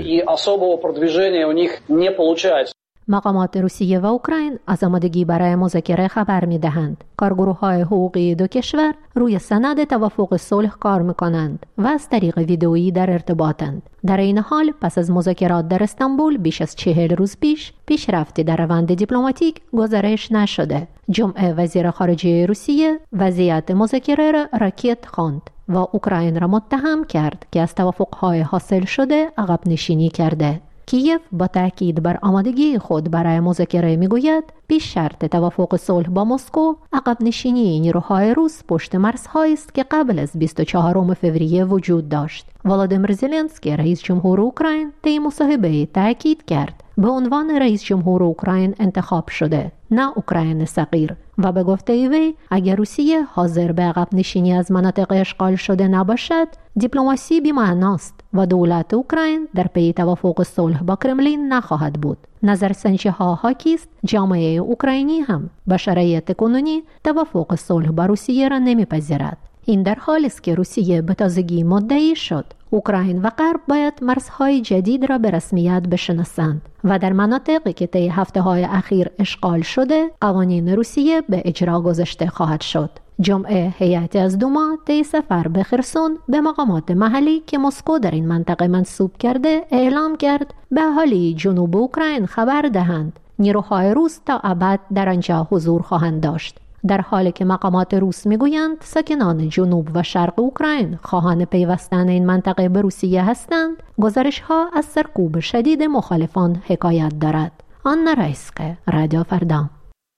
مقامات روسیه و اوکراین از آمادگی برای مذاکره خبر می‌دهند. کارگروه‌های حقوقی دو کشور روی سند توافق صلح کار می‌کنند و از طریق ویدئویی در ارتباطند. در این حال پس از مذاکرات در استانبول بیش از 40 روز پیشرفتی در روند دیپلماتیک گزارش نشده. جمعه وزیر خارجه روسیه وضعیت مذاکره را راکت خواند و اوکراین را متهم کرد که از توافق‌های حاصل شده عقب نشینی کرده. کیف با تاکید بر آمادگی خود برای مذاکره میگوید پیش شرط توافق صلح با مسکو عقب نشینی نیروهای روس پشت مرزهایی است که قبل از 24 فوریه وجود داشت. ولادیمیر زلنسکی رئیس جمهور اوکراین طی مصاحبه تاکید کرد به عنوان رئیس جمهور اوکراین انتخاب شده، نه اوکراین صغیر، و به گفته وی اگر روسیه حاضر به عقب نشینی از مناطق اشغال شده نباشد، دیپلماسی بی‌معناست و دولت اوکراین در پی توافق صلح با کرملین نخواهد بود. نظرسنجی‌ها حاکی است جامعه اوکراینی هم به شرایط کنونی توافق صلح با روسیه را نمیپذیرد. این در حالی است که روسیه به تازگی مدعی شد اوکراین و غرب باید مرزهای جدید را به رسمیت بشناسند و در مناطقی که طی هفته‌های اخیر اشغال شده قوانین روسیه به اجرا گذاشته خواهد شد. جمعه هیئتی از دوما طی سفر به خرسون به مقامات محلی که مسکو در این منطقه منصوب کرده اعلام کرد به اهالی جنوب اوکراین خبر دهند نیروهای روس تا ابد در آنجا حضور خواهند داشت، در حالی که مقامات روس میگویند ساکنان جنوب و شرق اوکراین خواهان پیوستن این منطقه به روسیه هستند. گزارش‌ها از سرکوب شدید مخالفان حکایت دارد. آن رایسکه، رادیو فردا.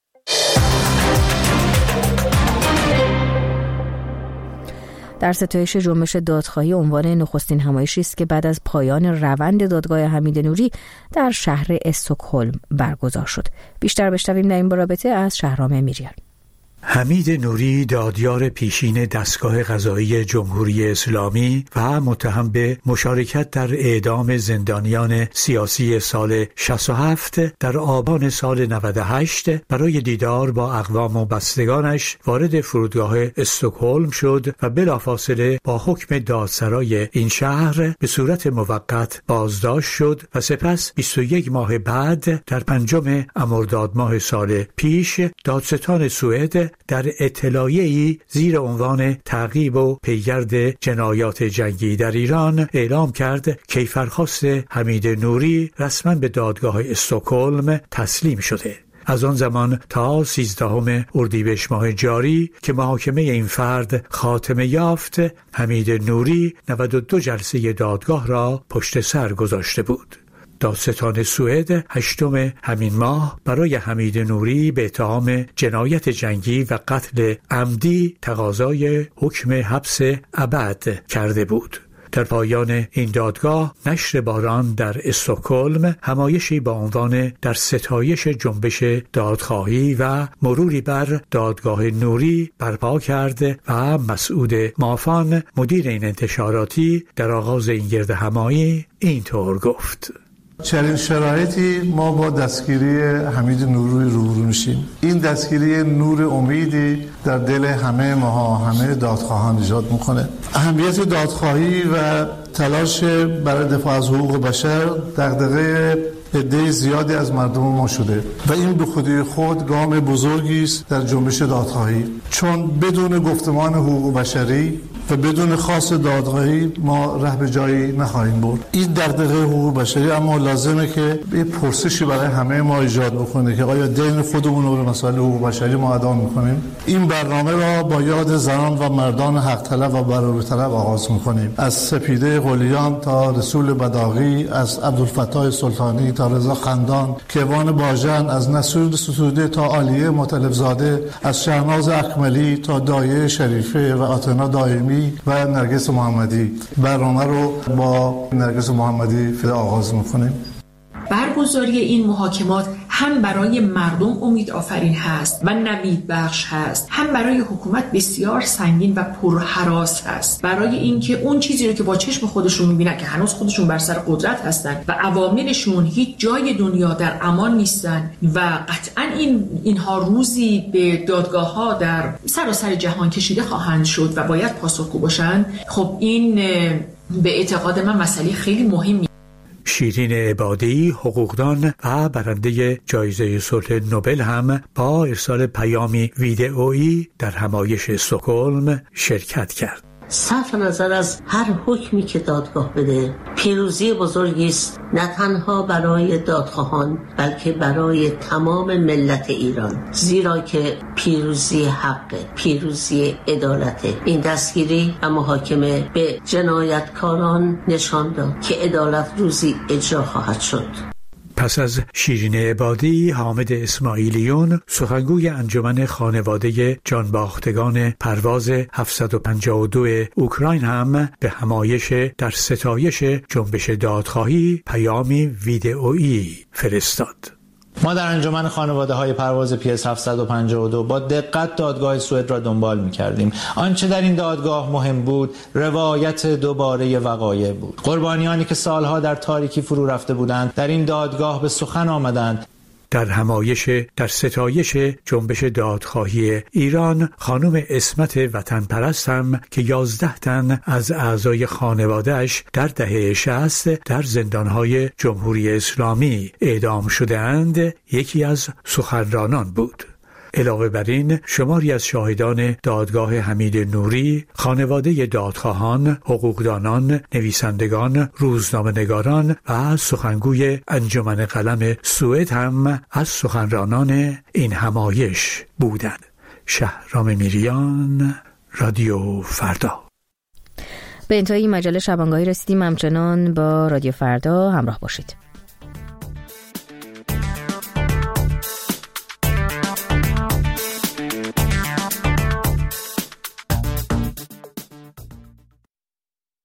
در ستایش جنبش دادخواهی عنوان نخستین همایشی است که بعد از پایان روند دادگاه حمید نوری در شهر استکهلم برگزار شد. بیشتر بشنویم در این رابطه از شهرام میریان. حمید نوری دادیار پیشین دستگاه قضایی جمهوری اسلامی و متهم به مشارکت در اعدام زندانیان سیاسی سال 67 در آبان سال 98 برای دیدار با اقوام و بستگانش وارد فرودگاه استکهلم شد و بلافاصله با حکم دادسرای این شهر به صورت موقت بازداشت شد و سپس 21 ماه بعد در 5 مرداد ماه سال پیش دادستان سوئد در اطلاعیه‌ای زیر عنوان تعقیب و پیگرد جنایات جنگی در ایران اعلام کرد کیفرخواست حمید نوری رسما به دادگاه استکهلم تسلیم شده. از آن زمان تا 13 اردیبهشت ماه جاری که محاکمه این فرد خاتمه یافت، حمید نوری 92 جلسه دادگاه را پشت سر گذاشته بود. دادستان سوئد 8 همین ماه برای حمید نوری به اتهام جنایت جنگی و قتل عمدی تقاضای حکم حبس ابد کرده بود. در پایان این دادگاه نشر باران در استکهلم همایشی با عنوان در ستایش جنبش دادخواهی و مروری بر دادگاه نوری برپا کرد و مسعود مافان مدیر این انتشاراتی در آغاز این گرد همایی اینطور گفت: چنین شرایطی ما با دستگیری حمید نوری روبرو میشیم. این دستگیری نور امیدی در دل همه ما، همه دادخواهان ایجاد میکنه. اهمیت دادخواهی و تلاش برای دفاع از حقوق بشر دغدغه عده زیادی از مردم ما شده و این به خودی خود گام بزرگی است در جنبش دادخواهی، چون بدون گفتمان حقوق بشری و بدون خاص دادخواهی ما ره به جایی نخواهیم برد. این دغدغه حقوق بشری اما لازمه که یه پرسشی برای همه ما ایجاد بکنه که آیا دین خودمون رو به مسائل حقوق بشری ما ادا میکنیم؟ این برنامه را با یاد زنان و مردان حق طلب و برابری طلب آغاز میکنیم، از سپیده قلیان تا رسول بداغی، از عبدالفتاح سلطانی تا رضا خندان، کیوان باژن، از نصیر ستوده تا عالیه مطلب زاده، از شهناز اکملی تا دایه شریفه و آتنا دائمی و نرگس محمدی. برنامه رو با نرگس محمدی آغاز میکنیم. برگزاری این محاکمات هم برای مردم امید آفرین هست و نوید بخش هست، هم برای حکومت بسیار سنگین و پرهراس هست، برای اینکه اون چیزی رو که با چشم خودشون میبینن که هنوز خودشون بر سر قدرت هستن و عواملشون هیچ جای دنیا در امان نیستن و قطعا اینها روزی به دادگاه ها در سراسر جهان کشیده خواهند شد و باید پاسخگو باشن. خب این به اعتقاد من مسئله خیلی مهمی. شیرین عبادی، حقوقدان و برنده جایزه صلح نوبل هم با ارسال پیامی ویدئویی در همایش استکهلم شرکت کرد. صرف نظر از هر حکمی که دادگاه بده، پیروزی بزرگی است، نه تنها برای دادخواهان بلکه برای تمام ملت ایران، زیرا که پیروزی حق، پیروزی عدالت. این دستگیری و محاکمه به جنایتکاران نشان داد که عدالت روزی اجرا خواهد شد. پس از شیرین عبادی، حامد اسماعیلیون، سخنگوی انجمن خانواده جانباختگان پرواز 752 اوکراین هم به همایش در ستایش جنبش دادخواهی پیامی ویدئویی فرستاد. ما در انجمن خانواده‌های پرواز PS 752 با دقت دادگاه سوئد را دنبال می‌کردیم. آنچه در این دادگاه مهم بود، روایت دوباره وقایع بود. قربانیانی که سالها در تاریکی فرو رفته بودند، در این دادگاه به سخن آمدند. در ستایش جنبش دادخواهی ایران خانم اسمت وطن پرست هم که 11 تن از اعضای خانواده‌اش در دهه 60 در زندانهای جمهوری اسلامی اعدام شده‌اند یکی از سخنرانان بود. علاوه بر این شماری از شاهدان دادگاه حمید نوری، خانواده دادخواهان، حقوقدانان، نویسندگان، روزنامه‌نگاران و سخنگوی انجمن قلم سوئد هم از سخنرانان این همایش بودند. شهرام میریان، رادیو فردا. به انتهای مجله شبانگاهی رسیدیم. همچنان با رادیو فردا همراه باشید.